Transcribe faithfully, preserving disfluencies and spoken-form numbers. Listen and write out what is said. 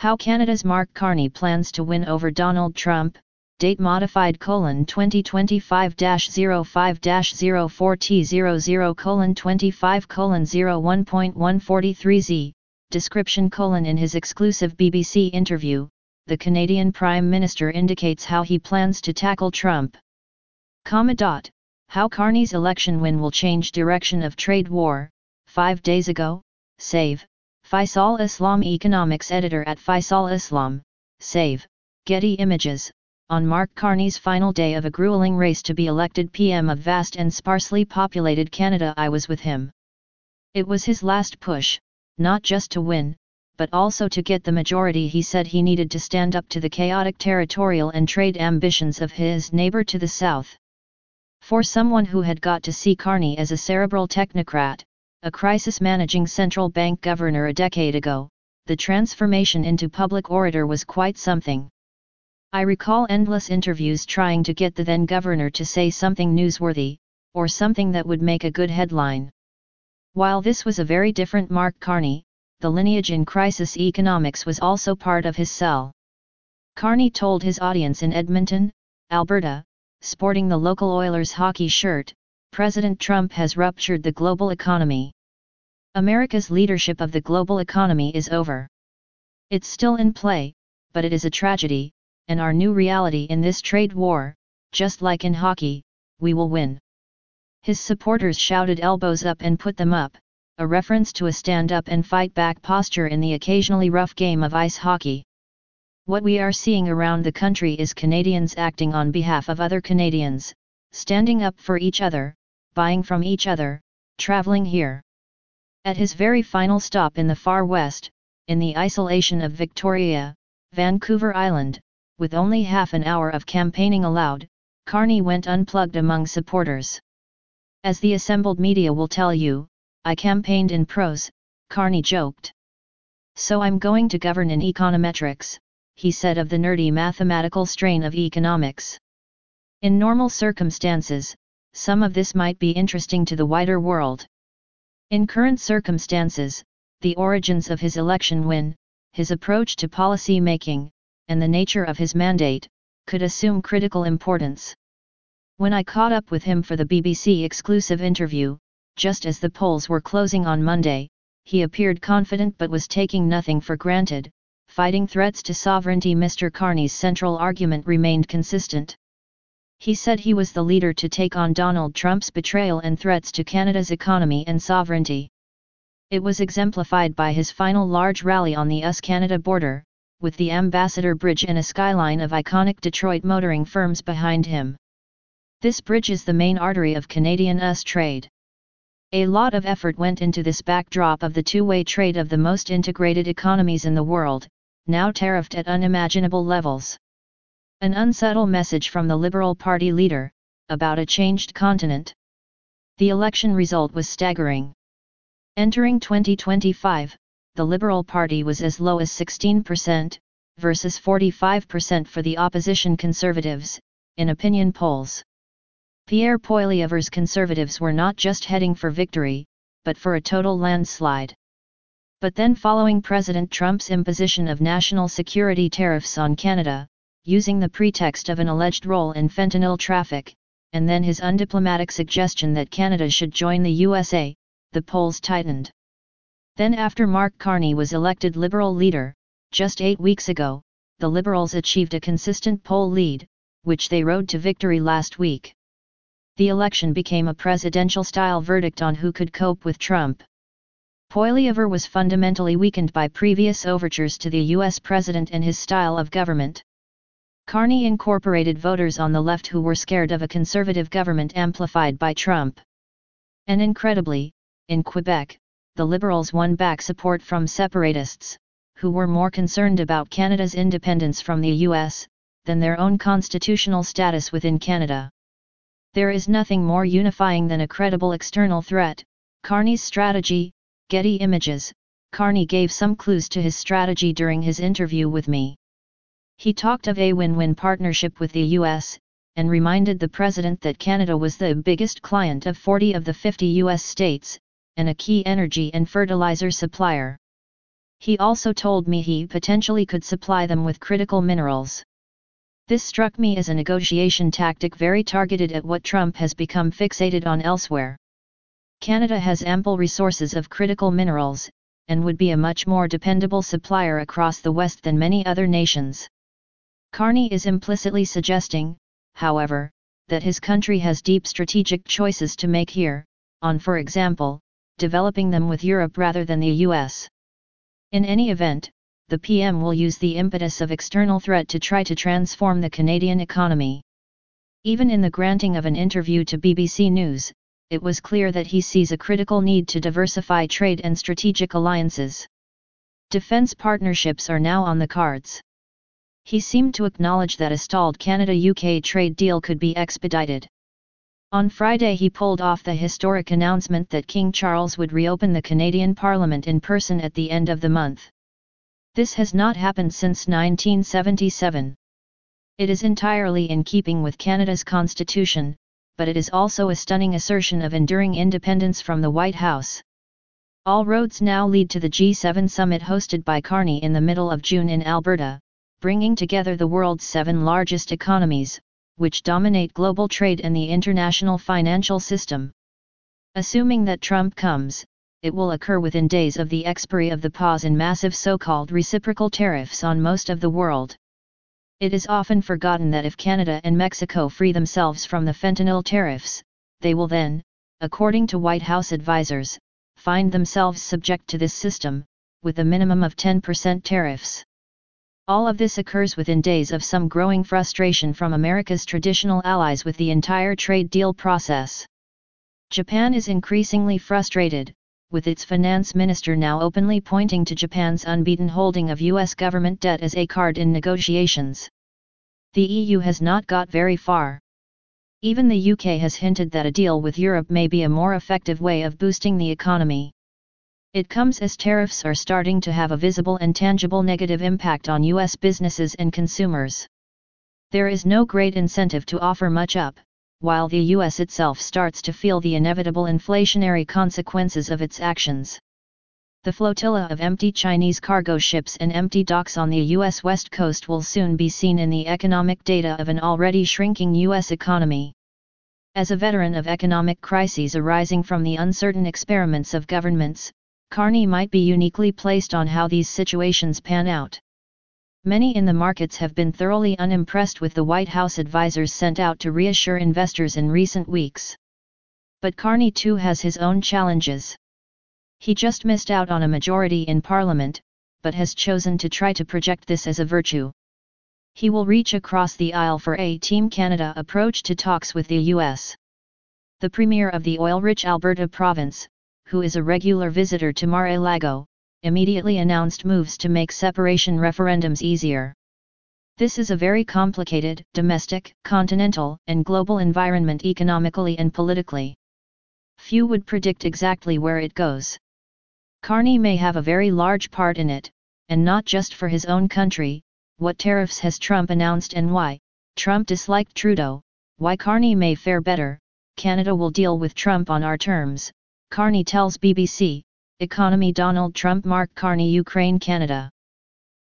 How Canada's Mark Carney plans to win over Donald Trump, date modified colon twenty twenty-five dash zero five dash zero four T zero zero colon twenty-five colon zero one point one forty-three Z, description colon in his exclusive B B C interview, the Canadian Prime Minister indicates how he plans to tackle Trump. Comma dot, how Carney's election win will change direction of trade war, five days ago, save, Faisal Islam economics editor at Faisal Islam, save, Getty Images, on Mark Carney's final day of a grueling race to be elected P M of vast and sparsely populated Canada. I was with him. It was his last push, not just to win, but also to get the majority he said he needed to stand up to the chaotic territorial and trade ambitions of his neighbor to the south. For someone who had got to see Carney as a cerebral technocrat, a crisis-managing central bank governor a decade ago, the transformation into public orator was quite something. I recall endless interviews trying to get the then governor to say something newsworthy, or something that would make a good headline. While this was a very different Mark Carney, the lineage in crisis economics was also part of his cell. Carney told his audience in Edmonton, Alberta, sporting the local Oilers hockey shirt, President Trump has ruptured the global economy. America's leadership of the global economy is over. It's still in play, but it is a tragedy, and our new reality in this trade war, just like in hockey, we will win. His supporters shouted elbows up and put them up, a reference to a stand-up and fight-back posture in the occasionally rough game of ice hockey. What we are seeing around the country is Canadians acting on behalf of other Canadians, standing up for each other, buying from each other, traveling here. At his very final stop in the far west, in the isolation of Victoria, Vancouver Island, with only half an hour of campaigning allowed, Carney went unplugged among supporters. As the assembled media will tell you, I campaigned in prose, Carney joked. So I'm going to govern in econometrics, he said of the nerdy mathematical strain of economics. In normal circumstances, some of this might be interesting to the wider world. In current circumstances, the origins of his election win, his approach to policy making, and the nature of his mandate, could assume critical importance. When I caught up with him for the B B C exclusive interview, just as the polls were closing on Monday, he appeared confident but was taking nothing for granted, fighting threats to sovereignty. Mister Carney's central argument remained consistent. He said he was the leader to take on Donald Trump's betrayal and threats to Canada's economy and sovereignty. It was exemplified by his final large rally on the U S Canada border, with the Ambassador Bridge and a skyline of iconic Detroit motoring firms behind him. This bridge is the main artery of Canadian-U S trade. A lot of effort went into this backdrop of the two-way trade of the most integrated economies in the world, now tariffed at unimaginable levels. An unsubtle message from the Liberal Party leader, about a changed continent. The election result was staggering. Entering twenty twenty-five, the Liberal Party was as low as sixteen percent, versus forty-five percent for the opposition Conservatives, in opinion polls. Pierre Poilievre's Conservatives were not just heading for victory, but for a total landslide. But then, following President Trump's imposition of national security tariffs on Canada, using the pretext of an alleged role in fentanyl traffic, and then his undiplomatic suggestion that Canada should join the U S A, the polls tightened. Then, after Mark Carney was elected Liberal leader, just eight weeks ago, the Liberals achieved a consistent poll lead, which they rode to victory last week. The election became a presidential-style verdict on who could cope with Trump. Poilievre was fundamentally weakened by previous overtures to the U S president and his style of government. Carney incorporated voters on the left who were scared of a conservative government amplified by Trump. And incredibly, in Quebec, the Liberals won back support from separatists, who were more concerned about Canada's independence from the U S, than their own constitutional status within Canada. There is nothing more unifying than a credible external threat. Carney's strategy, Getty Images. Carney gave some clues to his strategy during his interview with me. He talked of a win-win partnership with the U S, and reminded the president that Canada was the biggest client of forty of the fifty U S states, and a key energy and fertilizer supplier. He also told me he potentially could supply them with critical minerals. This struck me as a negotiation tactic very targeted at what Trump has become fixated on elsewhere. Canada has ample resources of critical minerals, and would be a much more dependable supplier across the West than many other nations. Carney is implicitly suggesting, however, that his country has deep strategic choices to make here, on for example, developing them with Europe rather than the U S. In any event, the P M will use the impetus of external threat to try to transform the Canadian economy. Even in the granting of an interview to B B C News, it was clear that he sees a critical need to diversify trade and strategic alliances. Defence partnerships are now on the cards. He seemed to acknowledge that a stalled Canada-U K trade deal could be expedited. On Friday he pulled off the historic announcement that King Charles would reopen the Canadian Parliament in person at the end of the month. This has not happened since nineteen seventy-seven. It is entirely in keeping with Canada's constitution, but it is also a stunning assertion of enduring independence from the White House. All roads now lead to the G seven summit hosted by Carney in the middle of June in Alberta, bringing together the world's seven largest economies, which dominate global trade and the international financial system. Assuming that Trump comes, it will occur within days of the expiry of the pause in massive so-called reciprocal tariffs on most of the world. It is often forgotten that if Canada and Mexico free themselves from the fentanyl tariffs, they will then, according to White House advisors, find themselves subject to this system, with a minimum of ten percent tariffs. All of this occurs within days of some growing frustration from America's traditional allies with the entire trade deal process. Japan is increasingly frustrated, with its finance minister now openly pointing to Japan's unbeaten holding of U S government debt as a card in negotiations. The E U has not got very far. Even the U K has hinted that a deal with Europe may be a more effective way of boosting the economy. It comes as tariffs are starting to have a visible and tangible negative impact on U S businesses and consumers. There is no great incentive to offer much up, while the U S itself starts to feel the inevitable inflationary consequences of its actions. The flotilla of empty Chinese cargo ships and empty docks on the U S West Coast will soon be seen in the economic data of an already shrinking U S economy. As a veteran of economic crises arising from the uncertain experiments of governments, Carney might be uniquely placed on how these situations pan out. Many in the markets have been thoroughly unimpressed with the White House advisors sent out to reassure investors in recent weeks. But Carney too has his own challenges. He just missed out on a majority in Parliament, but has chosen to try to project this as a virtue. He will reach across the aisle for a Team Canada approach to talks with the U S. The Premier of the oil-rich Alberta province, who is a regular visitor to Mar-a-Lago, immediately announced moves to make separation referendums easier. This is a very complicated, domestic, continental, and global environment economically and politically. Few would predict exactly where it goes. Carney may have a very large part in it, and not just for his own country. What tariffs has Trump announced and why? Trump disliked Trudeau. Why Carney may fare better? Canada will deal with Trump on our terms, Carney tells B B C. Economy Donald Trump Mark Carney Ukraine Canada